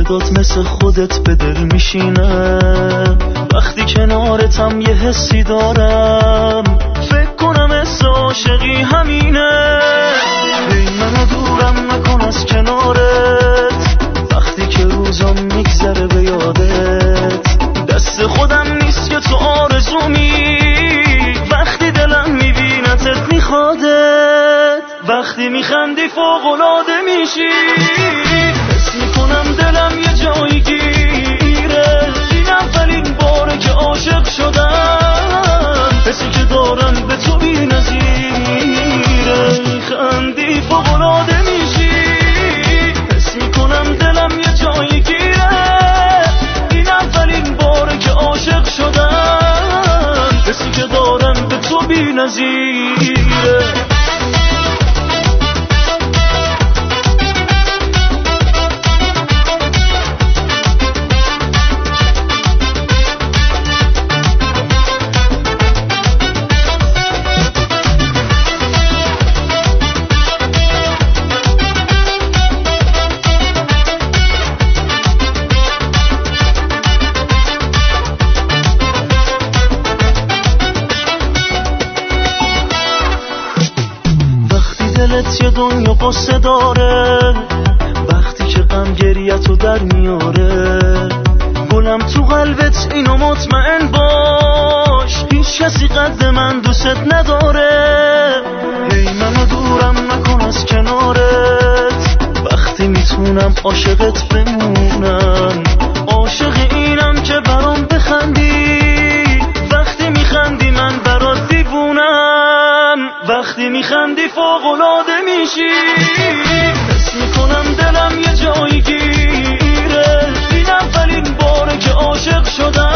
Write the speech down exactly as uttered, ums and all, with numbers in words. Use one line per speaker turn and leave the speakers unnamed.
صدات مثل خودت به دل میشینه، وقتی کنارتم یه حسی دارم، فکر کنم حس عاشقی همینه. ای منو دورم نکن از کنارت، وقتی که روزم میگذره به یادت، دست خودم نیست که تو آرزومی، وقتی دلم میبینتت میخوادت، وقتی میخندی فوق‌العاده میشی، حس میکنم دلم یه جایی گیره، این اولین باره که عاشق شدم، حسی که دارم به تو بی نظیره، میخندی فوق‌العاده میشی، حس میکنم دلم یه جایی گیره، این اولین باره که عاشق شدم، حسی که دارم به تو بی نظیره. دلت یه دنیا قصه داره، وقتی که غم گریه‌تو در میاره، گلم تو قلبت اینو مطمئن باش، هیچ کسی قد من دوست نداره. هی منو دورم نکن از کنارت، وقتی میتونم عاشقت بمونم، عاشق اینم که برام بخندی، وقتی میخندی من برات دیوونم، وقتی میخندی فوق‌العاده میشی، حس میکنم دلم یه جایی گیره، این اولین باره که عاشق شدم،